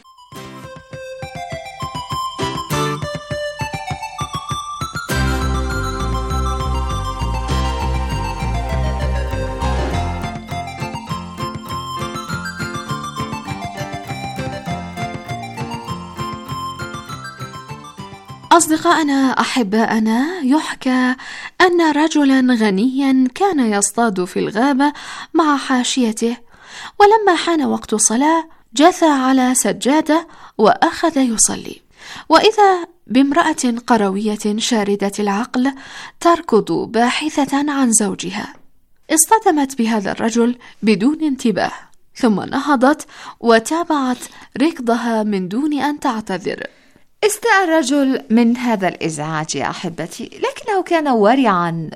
أصدقائنا أحباءنا، يحكى أن رجلا غنيا كان يصطاد في الغابة مع حاشيته، ولما حان وقت الصلاة جثى على سجادة وأخذ يصلي، وإذا بامرأة قروية شاردة العقل تركض باحثة عن زوجها. اصطدمت بهذا الرجل بدون انتباه، ثم نهضت وتابعت ركضها من دون أن تعتذر. استاء الرجل من هذا الإزعاج يا أحبتي، لكنه كان ورعا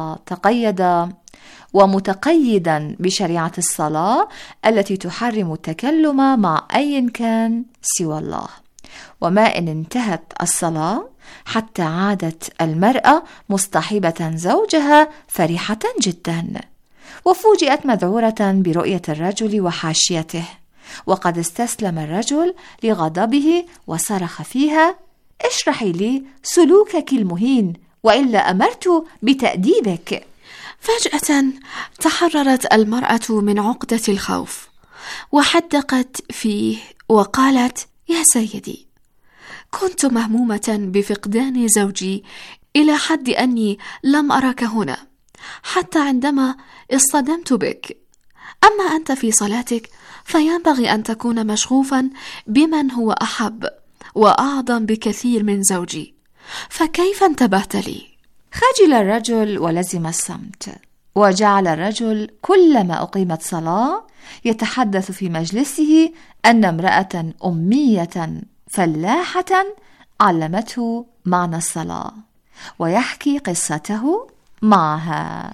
ومتقيدا بشريعة الصلاة التي تحرم التكلم مع أي كان سوى الله. وما إن انتهت الصلاة حتى عادت المرأة مصطحبة زوجها فرحة جدا، وفوجئت مذعورة برؤية الرجل وحاشيته، وقد استسلم الرجل لغضبه وصرخ فيها: اشرحي لي سلوكك المهين وإلا أمرت بتأديبك. فجأة تحررت المرأة من عقدة الخوف وحدقت فيه وقالت: يا سيدي، كنت مهمومة بفقدان زوجي إلى حد أني لم أرك هنا حتى عندما اصطدمت بك. أما أنت في صلاتك فينبغي أن تكون مشغوفا بمن هو أحب وأعظم بكثير من زوجي، فكيف انتبهت لي؟ خجل الرجل ولزم الصمت، وجعل الرجل كلما أقيمت صلاة يتحدث في مجلسه أن امرأة أمية فلاحة علمته معنى الصلاة، ويحكي قصته معها.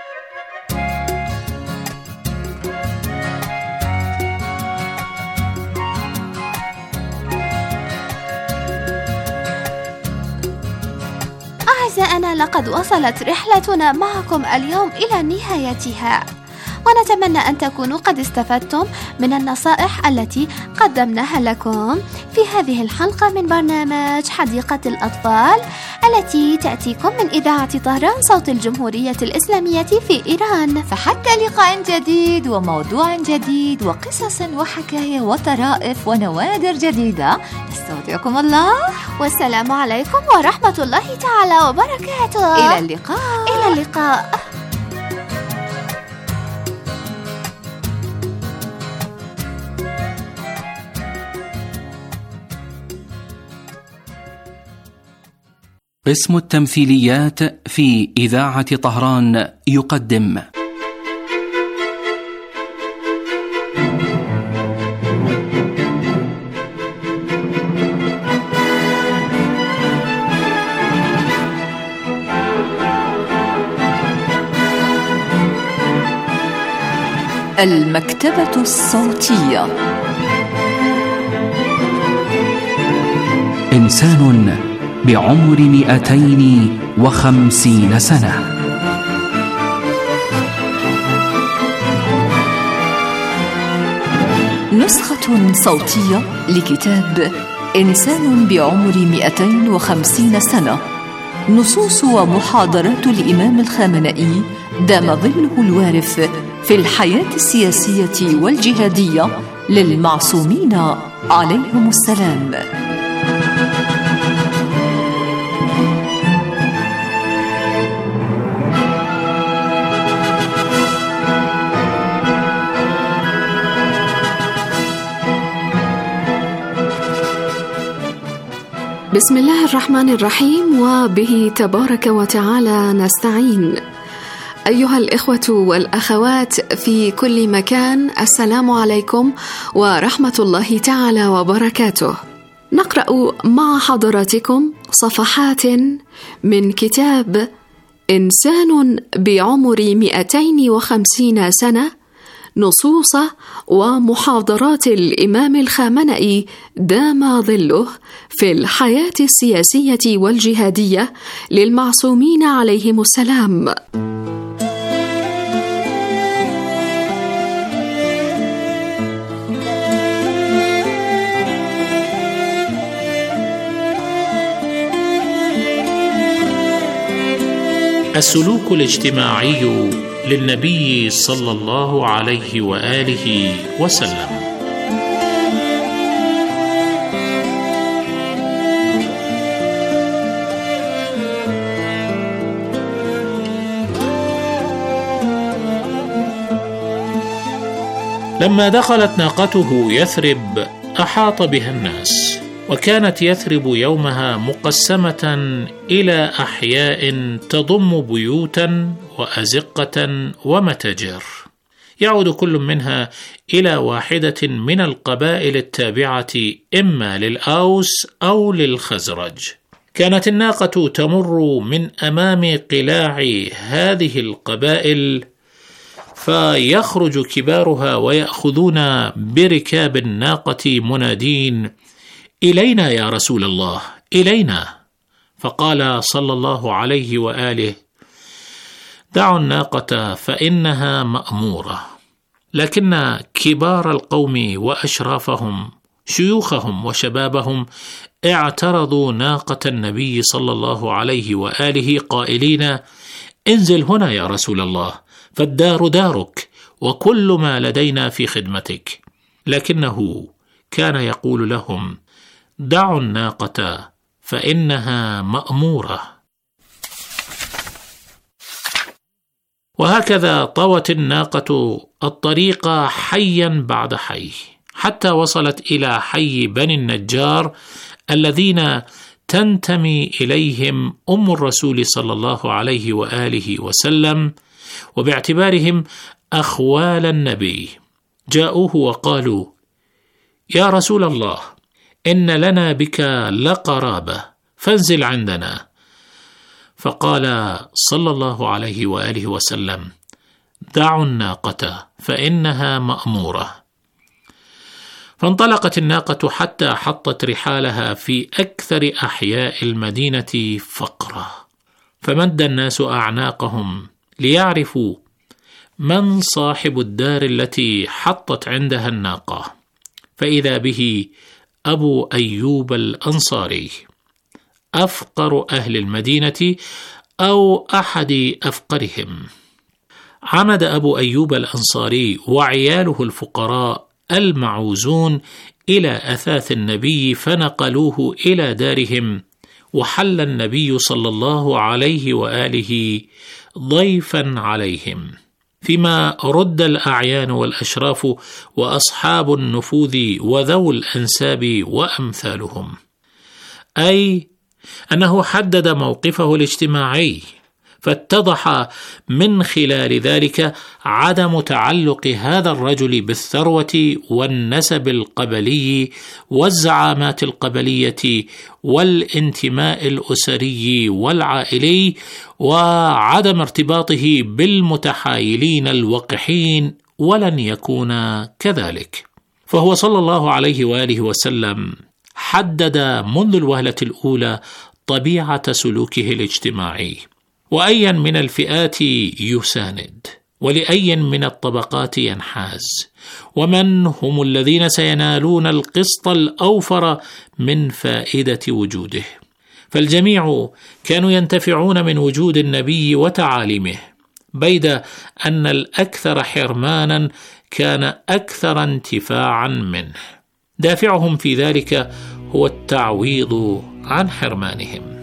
أعزائنا، لقد وصلت رحلتنا معكم اليوم إلى نهايتها، ونتمنى أن تكونوا قد استفدتم من النصائح التي قدمناها لكم في هذه الحلقة من برنامج حديقة الأطفال التي تأتيكم من إذاعة طهران صوت الجمهورية الإسلامية في إيران. فحتى لقاء جديد وموضوع جديد وقصص وحكاية وطرائف ونوادر جديدة، نستودعكم الله، والسلام عليكم ورحمة الله تعالى وبركاته. إلى اللقاء. إلى اللقاء. قسم التمثيليات في إذاعة طهران يقدم المكتبة الصوتية. إنسان بعمر 250 سنة. نسخة صوتية لكتاب إنسان بعمر 250 سنة، نصوص ومحاضرات الإمام الخامنئي دام ظله الوارف في الحياة السياسية والجهادية للمعصومين عليهم السلام. بسم الله الرحمن الرحيم، وبه تبارك وتعالى نستعين. أيها الإخوة والأخوات في كل مكان، السلام عليكم ورحمة الله تعالى وبركاته. نقرأ مع حضراتكم صفحات من كتاب إنسان بعمر 250 سنة، نصوص ومحاضرات الإمام الخامنئي دام ظله في الحياة السياسية والجهادية للمعصومين عليهم السلام. السلوك الاجتماعي للنبي صلى الله عليه وآله وسلم. لما دخلت ناقته يثرب أحاط بها الناس، وكانت يثرب يومها مقسمة إلى أحياء تضم بيوتا وأزقة ومتاجر، يعود كل منها إلى واحدة من القبائل التابعة إما للأوس أو للخزرج. كانت الناقة تمر من أمام قلاع هذه القبائل، فيخرج كبارها ويأخذون بركاب الناقة منادين: إلينا يا رسول الله، إلينا. فقال صلى الله عليه وآله: دعوا الناقة فإنها مأمورة. لكن كبار القوم وأشرافهم، شيوخهم وشبابهم، اعترضوا ناقة النبي صلى الله عليه وآله قائلين: انزل هنا يا رسول الله، فالدار دارك وكل ما لدينا في خدمتك. لكنه كان يقول لهم: دعوا الناقة فإنها مأمورة. وهكذا طوت الناقة الطريق حيا بعد حي، حتى وصلت إلى حي بني النجار الذين تنتمي إليهم أم الرسول صلى الله عليه وآله وسلم، وباعتبارهم أخوال النبي. جاءوه وقالوا: يا رسول الله، إن لنا بك لقرابة، فانزل عندنا. فقال صلى الله عليه وآله وسلم: دعوا الناقة فإنها مأمورة. فانطلقت الناقة حتى حطت رحالها في أكثر أحياء المدينة فقرا، فمد الناس أعناقهم ليعرفوا من صاحب الدار التي حطت عندها الناقة، فإذا به أبو أيوب الأنصاري، أفقر أهل المدينة أو أحد أفقرهم. عمد أبو أيوب الأنصاري وعياله الفقراء المعوزون إلى أثاث النبي، فنقلوه إلى دارهم، وحل النبي صلى الله عليه وآله ضيفا عليهم، فيما رد الأعيان والأشراف وأصحاب النفوذ وذو الأنساب وأمثالهم، أي أنه حدد موقفه الاجتماعي، فاتضح من خلال ذلك عدم تعلق هذا الرجل بالثروة والنسب القبلي والزعامات القبلية والانتماء الأسري والعائلي، وعدم ارتباطه بالمتحايلين الوقحين، ولن يكون كذلك. فهو صلى الله عليه وآله وسلم حدد منذ الوهلة الأولى طبيعة سلوكه الاجتماعي، وأيا من الفئات يساند، ولأي من الطبقات ينحاز، ومن هم الذين سينالون القسط الأوفر من فائدة وجوده. فالجميع كانوا ينتفعون من وجود النبي وتعاليمه، بيد أن الأكثر حرمانا كان أكثر انتفاعا منه. دافعهم في ذلك هو التعويض عن حرمانهم.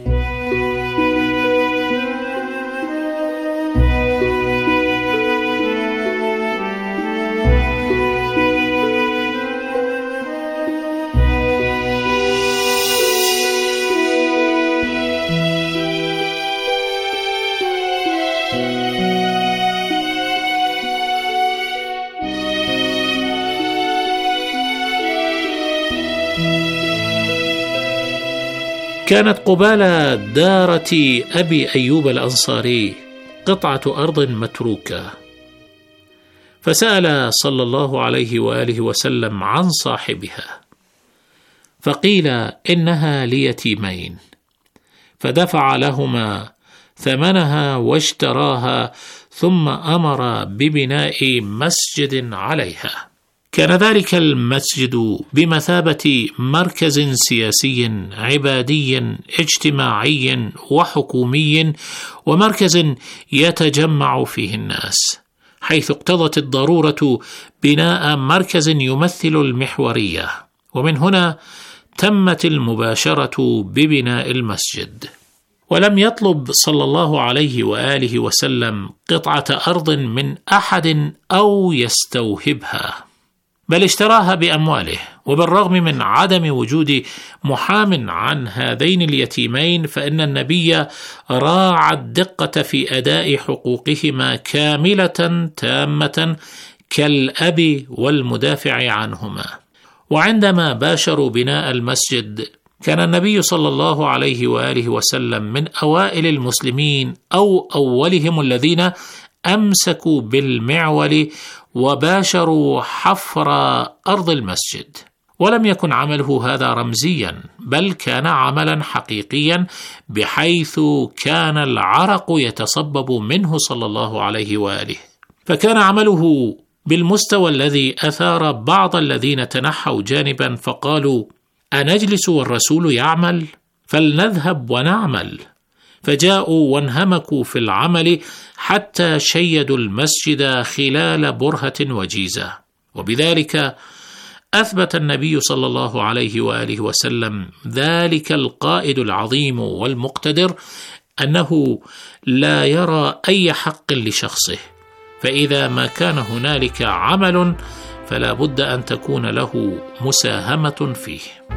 كانت قبال دارة أبي أيوب الأنصاري قطعة أرض متروكة، فسأل صلى الله عليه وآله وسلم عن صاحبها، فقيل إنها ليتيمين، فدفع لهما ثمنها واشتراها، ثم أمر ببناء مسجد عليها. كان ذلك المسجد بمثابة مركز سياسي عبادي اجتماعي وحكومي، ومركز يتجمع فيه الناس، حيث اقتضت الضرورة بناء مركز يمثل المحورية، ومن هنا تمت المباشرة ببناء المسجد. ولم يطلب صلى الله عليه وآله وسلم قطعة أرض من أحد أو يستوهبها، بل اشتراها بأمواله. وبالرغم من عدم وجود محام عن هذين اليتيمين، فإن النبي راعى الدقة في أداء حقوقهما كاملة تامة كالأب والمدافع عنهما. وعندما باشروا بناء المسجد، كان النبي صلى الله عليه وآله وسلم من أوائل المسلمين أو أولهم الذين أمسكوا بالمعول وباشروا حفر أرض المسجد. ولم يكن عمله هذا رمزيا، بل كان عملا حقيقيا، بحيث كان العرق يتصبب منه صلى الله عليه وآله. فكان عمله بالمستوى الذي أثار بعض الذين تنحوا جانبا فقالوا: أنجلس والرسول يعمل؟ فلنذهب ونعمل. فجاءوا وانهمكوا في العمل حتى شيدوا المسجد خلال برهة وجيزة. وبذلك أثبت النبي صلى الله عليه وآله وسلم ذلك القائد العظيم والمقتدر أنه لا يرى أي حق لشخصه، فإذا ما كان هنالك عمل فلا بد أن تكون له مساهمة فيه.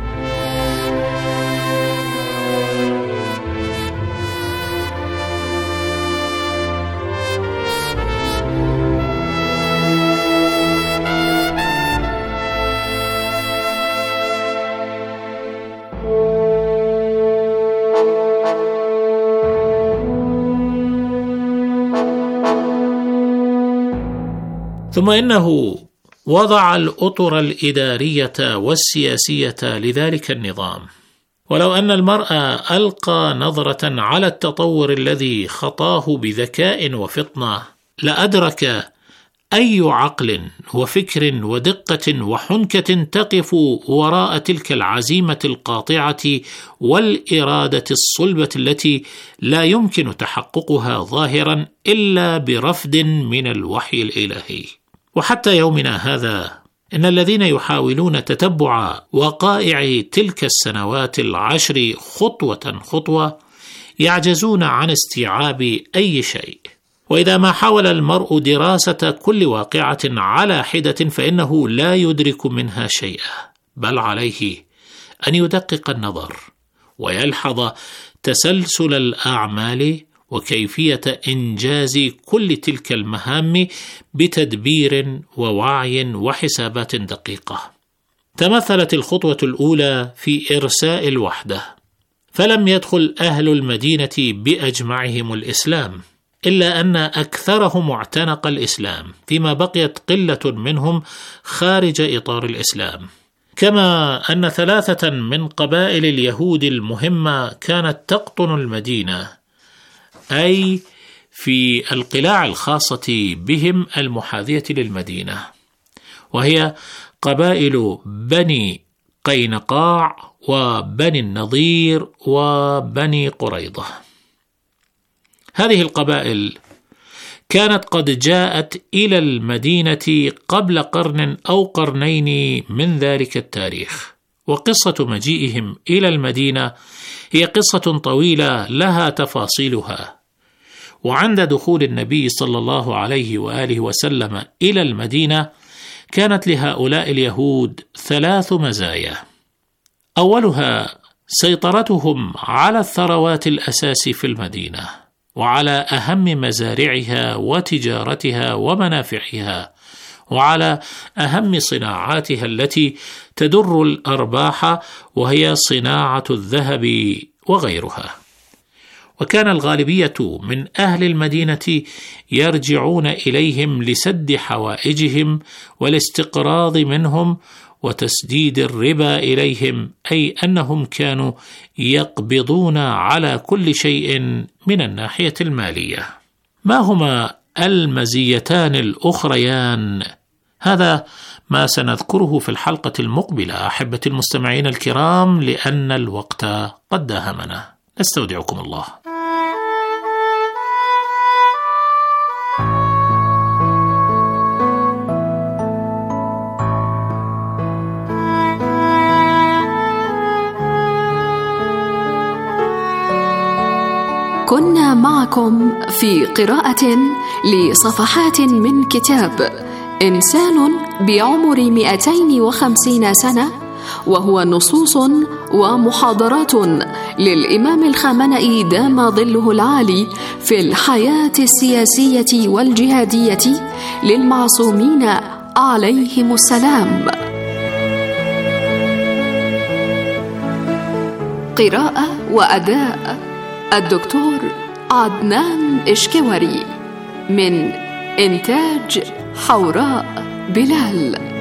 ثم إنه وضع الأطر الإدارية والسياسية لذلك النظام. ولو أن المرء ألقى نظرة على التطور الذي خطاه بذكاء وفطنة، لأدرك أي عقل وفكر ودقة وحنكة تقف وراء تلك العزيمة القاطعة والإرادة الصلبة التي لا يمكن تحققها ظاهرا إلا برفد من الوحي الإلهي. وحتى يومنا هذا إن الذين يحاولون تتبع وقائع تلك السنوات العشر خطوة خطوة يعجزون عن استيعاب أي شيء. وإذا ما حاول المرء دراسة كل واقعة على حدة فإنه لا يدرك منها شيئا، بل عليه أن يدقق النظر ويلحظ تسلسل الأعمال وكيفية إنجاز كل تلك المهام بتدبير ووعي وحسابات دقيقة. تمثلت الخطوة الأولى في إرساء الوحدة، فلم يدخل أهل المدينة بأجمعهم الإسلام، إلا أن أكثرهم اعتنق الإسلام، فيما بقيت قلة منهم خارج إطار الإسلام. كما أن 3 من قبائل اليهود المهمة كانت تقطن المدينة، أي في القلاع الخاصة بهم المحاذية للمدينة، وهي قبائل بني قينقاع وبني النضير وبني قريظة. هذه القبائل كانت قد جاءت إلى المدينة قبل قرن أو قرنين من ذلك التاريخ، وقصة مجيئهم إلى المدينة هي قصة طويلة لها تفاصيلها. وعند دخول النبي صلى الله عليه وآله وسلم إلى المدينة كانت لهؤلاء اليهود 3 مزايا. أولها سيطرتهم على الثروات الأساس في المدينة، وعلى أهم مزارعها وتجارتها ومنافعها، وعلى أهم صناعاتها التي تدر الأرباح، وهي صناعة الذهب وغيرها. وكان الغالبية من أهل المدينة يرجعون إليهم لسد حوائجهم والاستقراض منهم وتسديد الربا إليهم، أي أنهم كانوا يقبضون على كل شيء من الناحية المالية. ما هما المزيتان الأخريان؟ هذا ما سنذكره في الحلقة المقبلة أحبة المستمعين الكرام، لأن الوقت قد داهمنا. نستودعكم الله. كنا معكم في قراءة لصفحات من كتاب إنسان بعمر 250 سنة، وهو نصوص ومحاضرات للإمام الخامنئي دام ظله العالي في الحياة السياسية والجهادية للمعصومين عليهم السلام. قراءة وأداء الدكتور عدنان إشكوري، من إنتاج حوراء بلال.